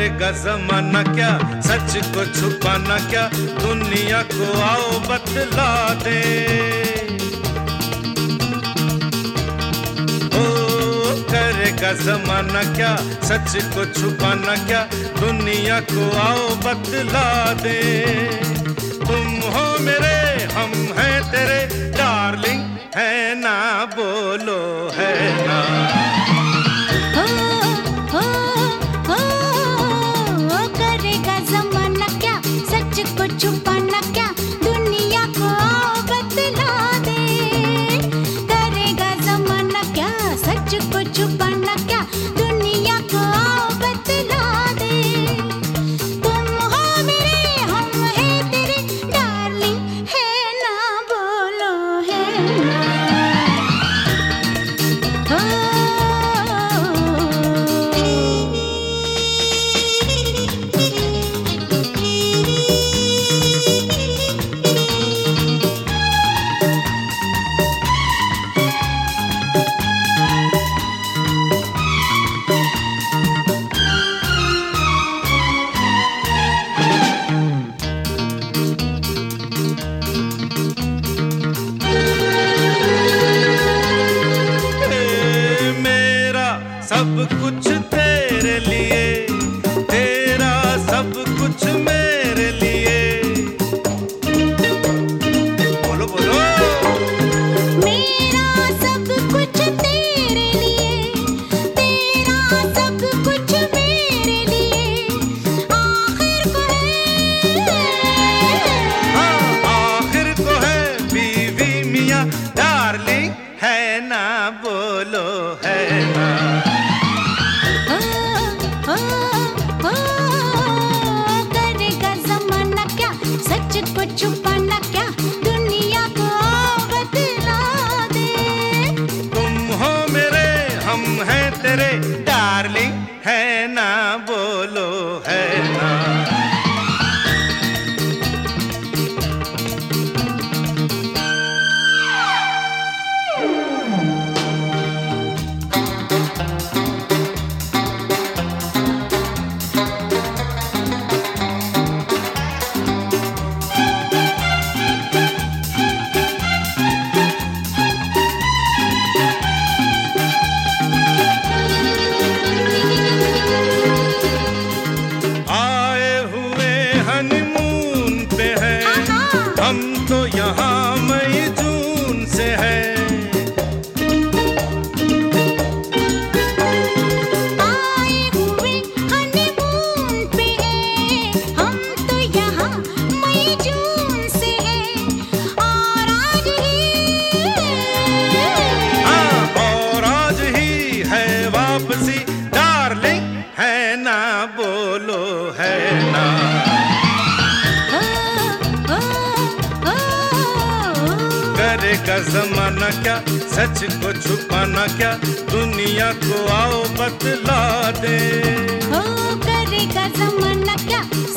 करेगा जमाना क्या, सच को छुपाना क्या, दुनिया को आओ बतला दे। ओ करेगा जमाना क्या, सच को छुपाना क्या, दुनिया को आओ बतला दे। तुम हो मेरे, हम हैं तेरे, डार्लिंग है ना, बोलो है ना। करेगा जमाना क्या, सच को छुपाना क्या, दुनिया को बतला दे। करेगा जमाना क्या, सच को छुपाना क्या, दुनिया को बतला दे। तुम हो मेरे, हम हैं तेरे, डार्लिंग है ना, बोलो है ना। सब कुछ तेरे लिए, तेरा सब कुछ मेरे लिए। बोलो बोलो। मेरा सब कुछ तेरे लिए, तेरा सब कुछ मेरे लिए। आखिर को है, हाँ आखिर को है बीवी मियाँ, डार्लिंग है ना, बोलो है ना। करेगा जमाना क्या, सच को छुपाना क्या, दुनिया को बतला दे। तुम हो मेरे, हम हैं तेरे, डार्लिंग है ना, बोलो है ना। हम तो यहाँ मई जून से हैं। आए हुए हनीमून पे हैं, हम तो यहाँ मई जून से हैं। और आज ही, हाँ और आज ही है वापसी, डार्लिंग है ना, बोलो है ना। करेगा जमाना क्या, सच को छुपाना क्या, दुनिया को आओ बतला दे। करेगा जमाना क्या,